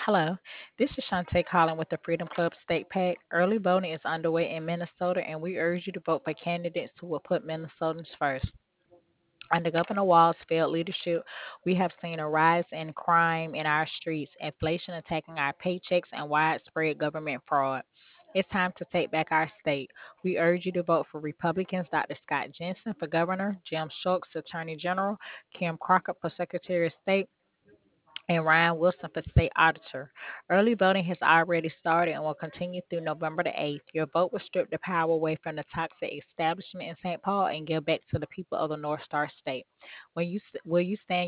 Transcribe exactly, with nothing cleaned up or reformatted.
Hello, this is Shantae calling with the Freedom Club State PAC. Early voting is underway in Minnesota, and we urge you to vote for candidates who will put Minnesotans first. Under Governor Walz's failed leadership, we have seen a rise in crime in our streets, inflation attacking our paychecks, and widespread government fraud. It's time to take back our state. We urge you to vote for Republicans Doctor Scott Jensen for governor, Jim Schultz, Attorney General, Kim Crockett for Secretary of State, and Ryan Wilson for state auditor. Early voting has already started and will continue through November the eighth. Your vote will strip the power away from the toxic establishment in Saint Paul and give back to the people of the North Star State. When you, will you stand